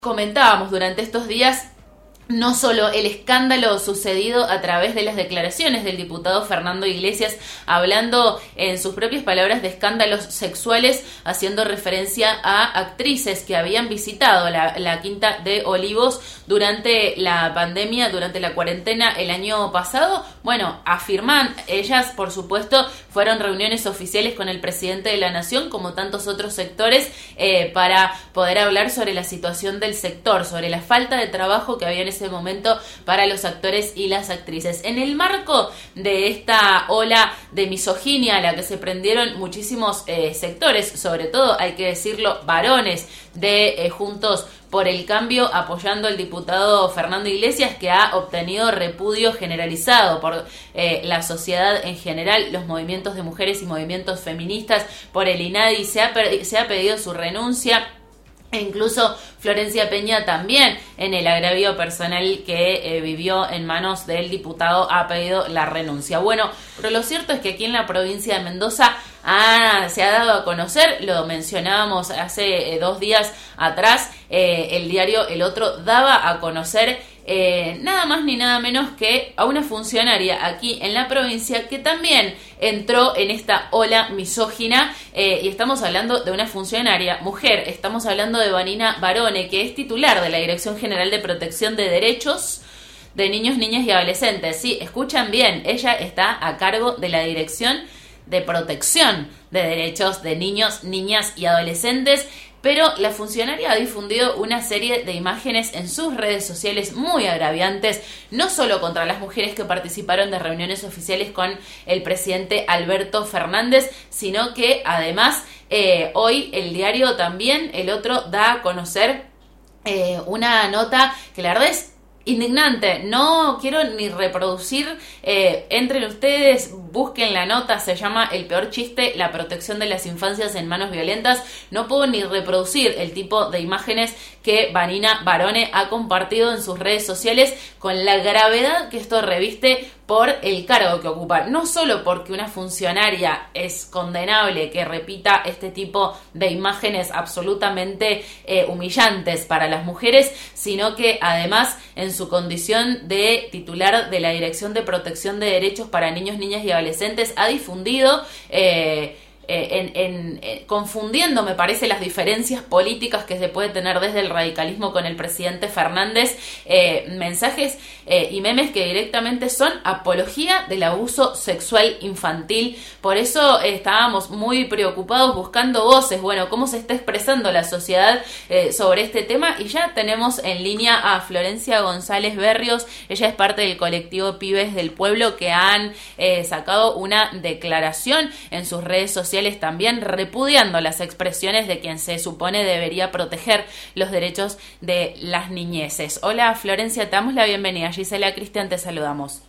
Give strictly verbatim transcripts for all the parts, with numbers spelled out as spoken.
Comentábamos durante estos días no solo el escándalo sucedido a través de las declaraciones del diputado Fernando Iglesias, hablando en sus propias palabras de escándalos sexuales, haciendo referencia a actrices que habían visitado la, la Quinta de Olivos durante la pandemia, durante la cuarentena el año pasado. Bueno, afirman, ellas por supuesto fueron reuniones oficiales con el presidente de la Nación, como tantos otros sectores, eh, para poder hablar sobre la situación del sector, sobre la falta de trabajo que había en ese momento para los actores y las actrices. En el marco de esta ola de misoginia a la que se prendieron muchísimos eh, sectores, sobre todo, hay que decirlo, varones de eh, Juntos por el Cambio, apoyando al diputado Fernando Iglesias, que ha obtenido repudio generalizado por eh, la sociedad en general, los movimientos de mujeres y movimientos feministas, por el INADI, se ha, se ha pedido su renuncia. E incluso Florencia Peña también, en el agravio personal que eh, vivió en manos del diputado, ha pedido la renuncia. Bueno, pero lo cierto es que aquí en la provincia de Mendoza ah, se ha dado a conocer, lo mencionábamos hace eh, dos días atrás, eh, el diario El Otro daba a conocer Eh, nada más ni nada menos que a una funcionaria aquí en la provincia que también entró en esta ola misógina, eh, y estamos hablando de una funcionaria mujer, estamos hablando de Vanina Barone, que es titular de la Dirección General de Protección de Derechos de Niños, Niñas y Adolescentes. Sí, escuchan bien, ella está a cargo de la Dirección de Protección de Derechos de Niños, Niñas y Adolescentes. Pero la funcionaria ha difundido una serie de imágenes en sus redes sociales muy agraviantes, no solo contra las mujeres que participaron de reuniones oficiales con el presidente Alberto Fernández, sino que además eh, hoy el diario también, El Otro, da a conocer eh, una nota que la verdad es indignante. No quiero ni reproducir, eh, entre ustedes busquen la nota, se llama El peor chiste, la protección de las infancias en manos violentas. No puedo ni reproducir el tipo de imágenes que Vanina Barone ha compartido en sus redes sociales, con la gravedad que esto reviste por el cargo que ocupa. No solo porque una funcionaria es condenable que repita este tipo de imágenes absolutamente eh, humillantes para las mujeres, sino que además en su condición de titular de la Dirección de Protección de Derechos para Niños, Niñas y Adolescentes ha difundido eh, Eh, en, en, eh, confundiendo, me parece, las diferencias políticas que se puede tener desde el radicalismo con el presidente Fernández, eh, mensajes eh, y memes que directamente son apología del abuso sexual infantil. Por eso eh, estábamos muy preocupados buscando voces, bueno, cómo se está expresando la sociedad eh, sobre este tema, y ya tenemos en línea a Florencia González Berrios. Ella es parte del colectivo Pibes del Pueblo, que han eh, sacado una declaración en sus redes sociales también repudiando las expresiones de quien se supone debería proteger los derechos de las niñeces. Hola Florencia, te damos la bienvenida. Gisela, Cristian, te saludamos.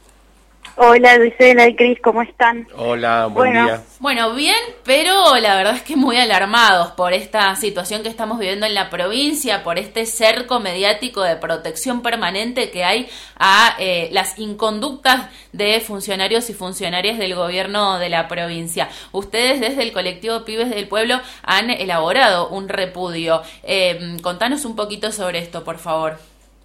Hola Gisela y Cris, ¿cómo están? Hola, buen bueno, día. Bueno, bien, pero la verdad es que muy alarmados por esta situación que estamos viviendo en la provincia, por este cerco mediático de protección permanente que hay a eh, las inconductas de funcionarios y funcionarias del gobierno de la provincia. Ustedes desde el colectivo Pibes del Pueblo han elaborado un repudio. Eh, contanos un poquito sobre esto, por favor.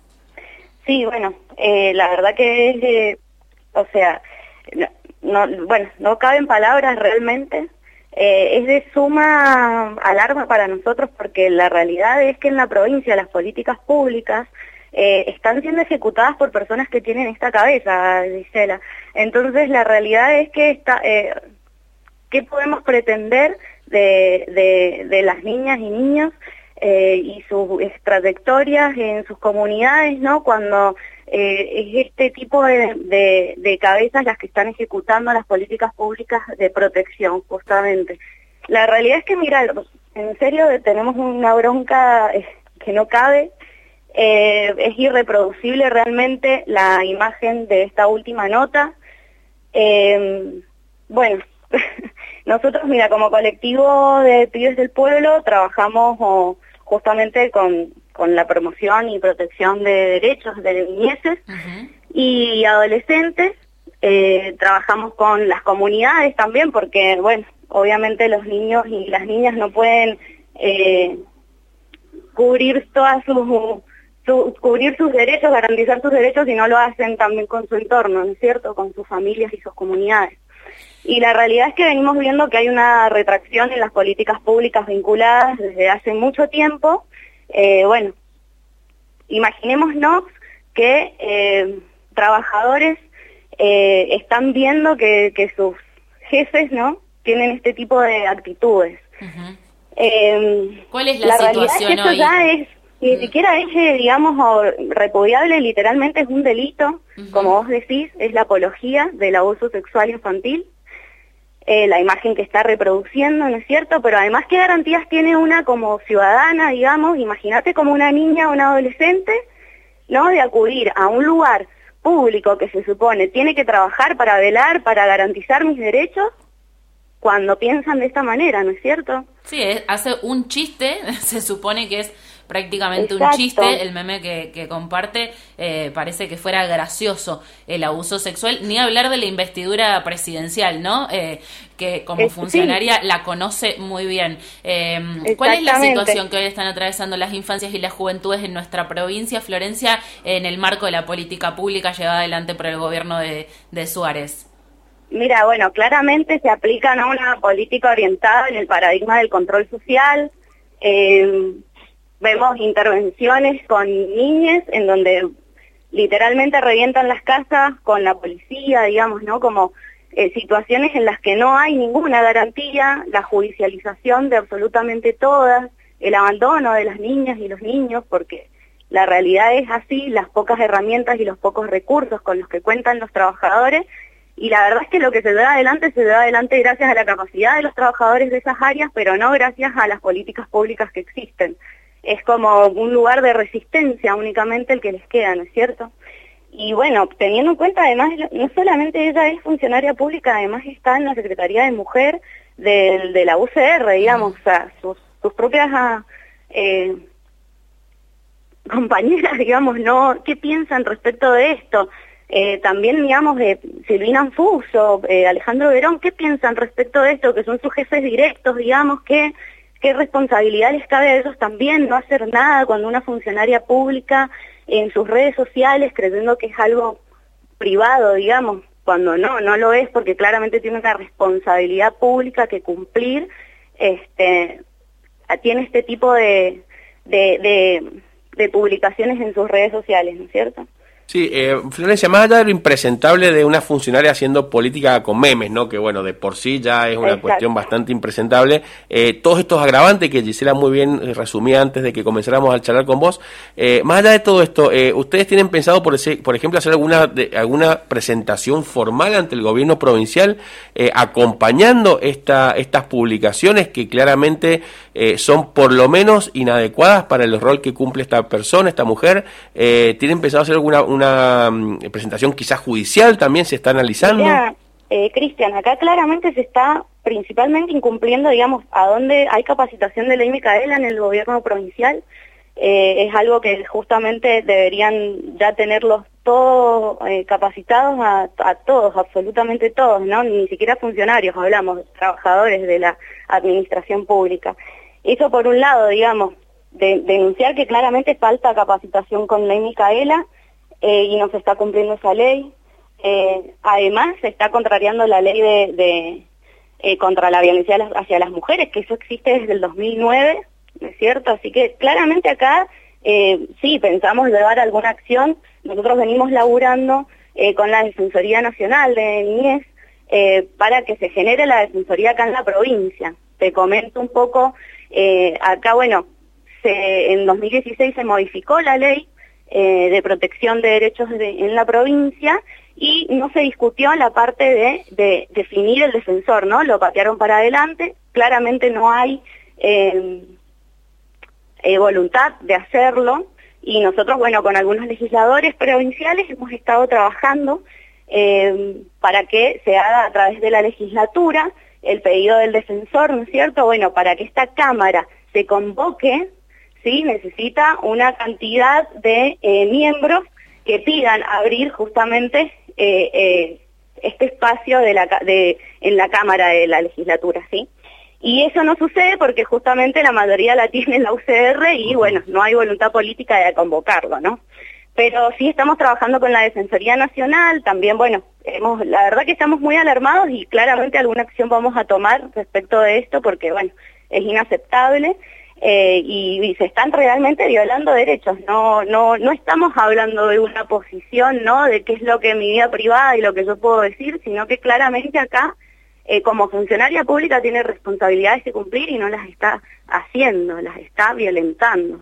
Sí, bueno, eh, la verdad que es... Eh... O sea, no, no, bueno, no caben palabras realmente. Eh, es de suma alarma para nosotros, porque la realidad es que en la provincia las políticas públicas eh, están siendo ejecutadas por personas que tienen esta cabeza, Gisela. Entonces la realidad es que está, eh, ¿qué podemos pretender de, de, de las niñas y niños eh, y sus trayectorias en sus comunidades, ¿no? Cuando Eh, es este tipo de, de, de cabezas las que están ejecutando las políticas públicas de protección, justamente. La realidad es que, mira, en serio tenemos una bronca eh, que no cabe. Eh, es irreproducible realmente la imagen de esta última nota. Eh, bueno, nosotros, mira, como colectivo de Pibes del Pueblo trabajamos oh, justamente con... con la promoción y protección de derechos de niñeces uh-huh. y adolescentes. Eh, trabajamos con las comunidades también, porque, bueno, obviamente los niños y las niñas no pueden eh, cubrir todas sus, su, cubrir sus derechos, garantizar sus derechos, y no lo hacen también con su entorno, ¿no es cierto?, con sus familias y sus comunidades. Y la realidad es que venimos viendo que hay una retracción en las políticas públicas vinculadas desde hace mucho tiempo. Eh, bueno, imaginémonos que eh, trabajadores eh, están viendo que, que sus jefes, ¿no?, tienen este tipo de actitudes. Uh-huh. eh, ¿Cuál es la, la situación realidad es que esto hoy? ya es, ni uh-huh. siquiera es, eh, digamos, repudiable, literalmente es un delito, uh-huh. como vos decís, es la apología del abuso sexual infantil. Eh, la imagen que está reproduciendo, ¿no es cierto? Pero además, ¿qué garantías tiene una como ciudadana, digamos? Imagínate como una niña o una adolescente, ¿no?, de acudir a un lugar público que se supone tiene que trabajar para velar, para garantizar mis derechos, cuando piensan de esta manera, ¿no es cierto? Sí, es, hace un chiste, se supone que es prácticamente Exacto. un chiste, el meme que, que comparte, eh, parece que fuera gracioso el abuso sexual, ni hablar de la investidura presidencial, ¿no? Eh, que como es, funcionaria sí. la conoce muy bien. Eh, ¿Cuál es la situación que hoy están atravesando las infancias y las juventudes en nuestra provincia, Florencia, en el marco de la política pública llevada adelante por el gobierno de, de Suárez? Mira, bueno, claramente se aplica, ¿no?, una política orientada en el paradigma del control social. Eh, vemos intervenciones con niñes en donde literalmente revientan las casas con la policía, digamos, ¿no?, como eh, situaciones en las que no hay ninguna garantía, la judicialización de absolutamente todas, el abandono de las niñas y los niños, porque la realidad es así, las pocas herramientas y los pocos recursos con los que cuentan los trabajadores. Y la verdad es que lo que se da adelante, se da adelante gracias a la capacidad de los trabajadores de esas áreas, pero no gracias a las políticas públicas que existen. Es como un lugar de resistencia únicamente el que les queda, ¿no es cierto? Y bueno, teniendo en cuenta además, no solamente ella es funcionaria pública, además está en la Secretaría de Mujer de, de la U C R, digamos, o sea, sus, sus propias eh, compañeras, digamos, ¿no? ¿Qué piensan respecto de esto? Eh, también, digamos, de Silvina Anfuso, eh, Alejandro Verón, ¿qué piensan respecto de esto? Que son sus jefes directos, digamos, que qué responsabilidad les cabe a ellos también no hacer nada cuando una funcionaria pública en sus redes sociales, creyendo que es algo privado, digamos, cuando no, no lo es, porque claramente tiene una responsabilidad pública que cumplir, este, tiene este tipo de, de, de, de publicaciones en sus redes sociales, ¿no es cierto? Sí, eh, Florencia, más allá de lo impresentable de una funcionaria haciendo política con memes, ¿no?, que bueno, de por sí ya es una Exacto. cuestión bastante impresentable, eh, todos estos agravantes que Gisela muy bien resumía antes de que comenzáramos a charlar con vos, eh, más allá de todo esto, eh, ¿ustedes tienen pensado, por, ese, por ejemplo, hacer alguna de, alguna presentación formal ante el gobierno provincial eh, acompañando esta, estas publicaciones que claramente eh, son por lo menos inadecuadas para el rol que cumple esta persona, esta mujer? Eh, ¿Tienen pensado hacer alguna una um, presentación quizás judicial también se está analizando? Mira, eh, Cristian, acá claramente se está principalmente incumpliendo, digamos, a dónde hay capacitación de ley Micaela en el gobierno provincial. Eh, es algo que justamente deberían ya tenerlos todos eh, capacitados a, a todos, absolutamente todos, ¿no? Ni siquiera funcionarios, hablamos, trabajadores de la administración pública. Eso por un lado, digamos, de, denunciar que claramente falta capacitación con ley Micaela, Eh, y no se está cumpliendo esa ley. Eh, además, se está contrariando la ley de, de eh, contra la violencia hacia las mujeres, que eso existe desde el dos mil nueve, ¿no es cierto? Así que claramente acá, eh, sí, pensamos llevar alguna acción. Nosotros venimos laburando eh, con la Defensoría Nacional de Niñez eh, para que se genere la defensoría acá en la provincia. Te comento un poco, eh, acá, bueno, se, en dos mil dieciséis se modificó la ley Eh, de protección de derechos de, en la provincia, y no se discutió la parte de, de definir el defensor, ¿no? Lo patearon para adelante, claramente no hay eh, eh, voluntad de hacerlo, y nosotros, bueno, con algunos legisladores provinciales hemos estado trabajando eh, para que se haga a través de la legislatura el pedido del defensor, ¿no es cierto? Bueno, para que esta Cámara se convoque, ¿sí? Necesita una cantidad de eh, miembros que pidan abrir justamente eh, eh, este espacio de la, de, en la Cámara de la legislatura, ¿sí? Y eso no sucede porque justamente la mayoría la tiene la U C R y bueno, no hay voluntad política de convocarlo, ¿no? Pero sí estamos trabajando con la Defensoría Nacional, también, bueno, hemos, la verdad que estamos muy alarmados y claramente alguna acción vamos a tomar respecto de esto porque, bueno, es inaceptable eh, y, y se están realmente violando derechos. No, no, no estamos hablando de una posición, ¿no?, de qué es lo que es mi vida privada y lo que yo puedo decir, sino que claramente acá, eh, como funcionaria pública, tiene responsabilidades que cumplir y no las está haciendo, las está violentando.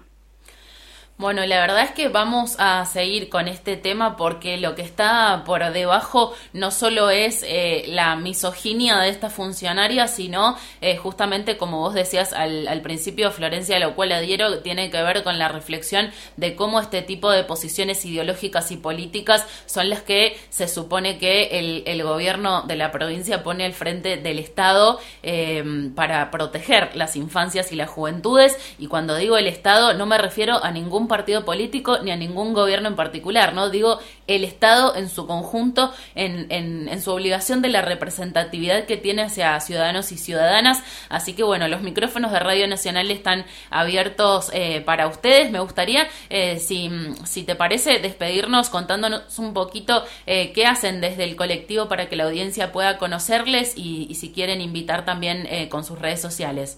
Bueno, la verdad es que vamos a seguir con este tema porque lo que está por debajo no solo es eh, la misoginia de esta funcionaria, sino eh, justamente, como vos decías al, al principio, Florencia, lo cual adhiero, tiene que ver con la reflexión de cómo este tipo de posiciones ideológicas y políticas son las que se supone que el, el gobierno de la provincia pone al frente del Estado eh, para proteger las infancias y las juventudes. Y cuando digo el Estado, no me refiero a ningún partido político ni a ningún gobierno en particular, ¿no? Digo el Estado en su conjunto, en, en, en su obligación de la representatividad que tiene hacia ciudadanos y ciudadanas. Así que bueno, los micrófonos de Radio Nacional están abiertos eh, para ustedes. Me gustaría, eh, si, si te parece, despedirnos contándonos un poquito eh, qué hacen desde el colectivo para que la audiencia pueda conocerles y, y si quieren invitar también eh, con sus redes sociales.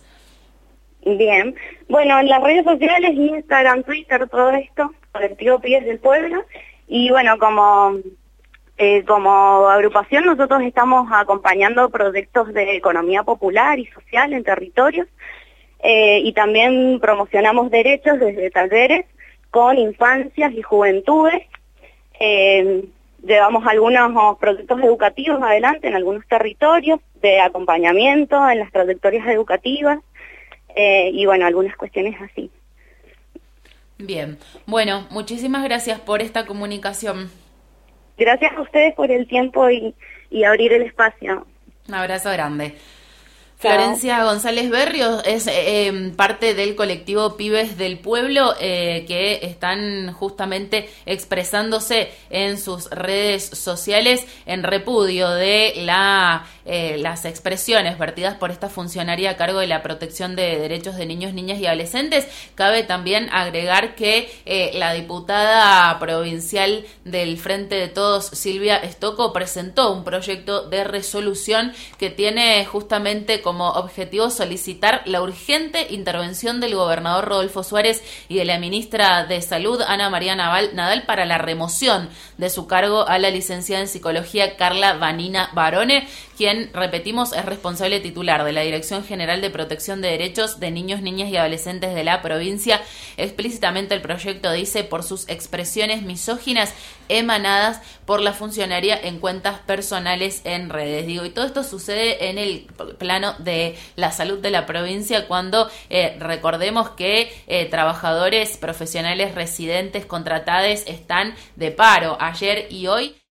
Bien, bueno, en las redes sociales, Instagram, Twitter, todo esto, Colectivo Pibes del Pueblo, y bueno, como, eh, como agrupación nosotros estamos acompañando proyectos de economía popular y social en territorios, eh, y también promocionamos derechos desde talleres con infancias y juventudes, eh, llevamos algunos proyectos educativos adelante en algunos territorios, de acompañamiento en las trayectorias educativas, Eh, y bueno, algunas cuestiones así. Bien, bueno, muchísimas gracias por esta comunicación. Gracias a ustedes por el tiempo y, y abrir el espacio. Un abrazo grande. Florencia González Berrios es eh, parte del colectivo Pibes del Pueblo eh, que están justamente expresándose en sus redes sociales en repudio de la eh, las expresiones vertidas por esta funcionaria a cargo de la protección de derechos de niños, niñas y adolescentes. Cabe también agregar que eh, la diputada provincial del Frente de Todos, Silvia Estocco, presentó un proyecto de resolución que tiene justamente como objetivo solicitar la urgente intervención del gobernador Rodolfo Suárez y de la ministra de Salud, Ana María Nadal, para la remoción de su cargo a la licenciada en Psicología Carla Vanina Barone, quien, repetimos, es responsable titular de la Dirección General de Protección de Derechos de Niños, Niñas y Adolescentes de la provincia. Explícitamente el proyecto dice por sus expresiones misóginas emanadas por la funcionaria en cuentas personales en redes. Digo, y todo esto sucede en el plano de la salud de la provincia cuando eh, recordemos que eh, trabajadores profesionales residentes contratados están de paro ayer y hoy.